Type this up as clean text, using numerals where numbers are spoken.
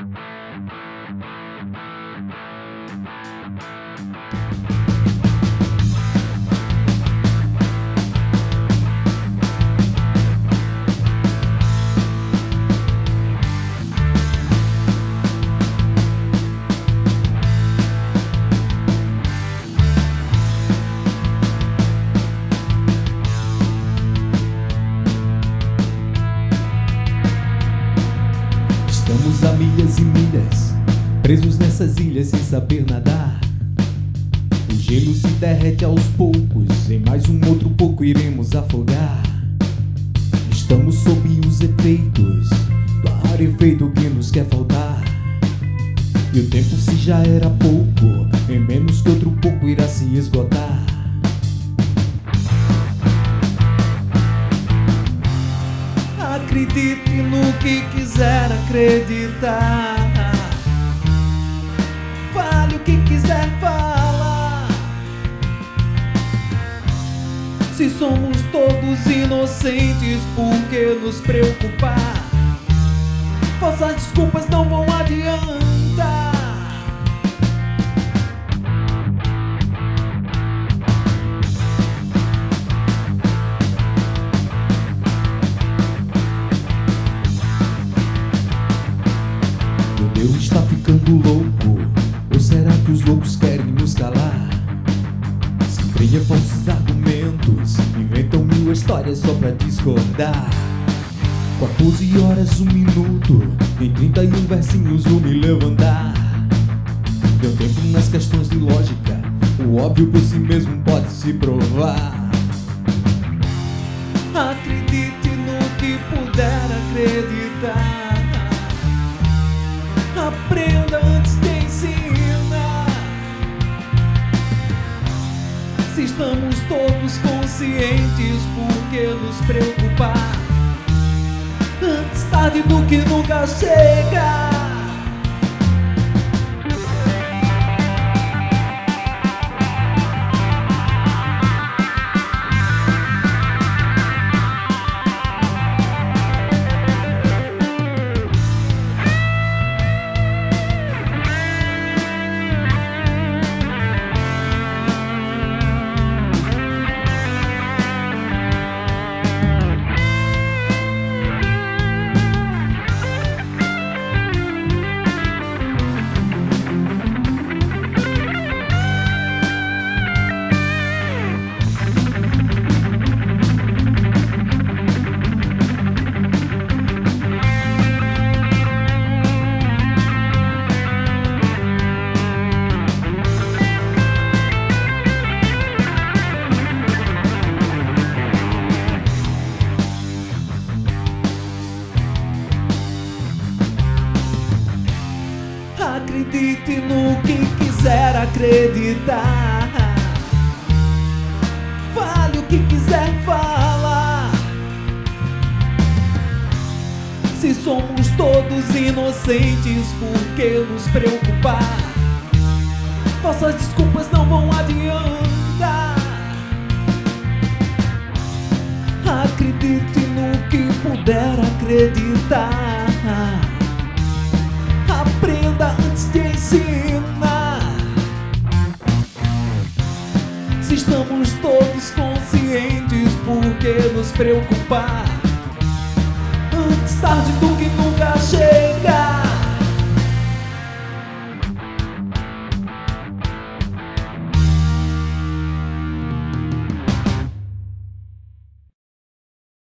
Estamos a milhas e milhas, presos nessas ilhas sem saber nadar. O gelo se derrete aos poucos, em mais um outro pouco iremos afogar. Estamos sob os efeitos do rarefeito que nos quer faltar. E o tempo, se já era pouco, em menos que outro pouco irá se esgotar. Acredite no que quiser acreditar. Fale o que quiser falar. Se somos todos inocentes, por que nos preocupar? Falsas desculpas não vão adiantar. Deus está ficando louco, ou será que os loucos querem nos calar? Se empenha falsos argumentos, inventam mil histórias só pra discordar. 14 horas, 1 minuto, em 31 versinhos vou me levantar. Deu tempo nas questões de lógica, o óbvio por si mesmo pode se provar. Acredite no que puder acreditar. Aprenda antes de ensinar. Se estamos todos conscientes, por que nos preocupar? Antes tarde do que nunca chega. Acredite no que quiser acreditar. Fale o que quiser falar. Se somos todos inocentes, por que nos preocupar? Falsas desculpas não vão adiantar. Acredite no que puder acreditar. Aprenda antes de ensinar. Se estamos todos conscientes, por que nos preocupar? Antes tarde do que nunca chega.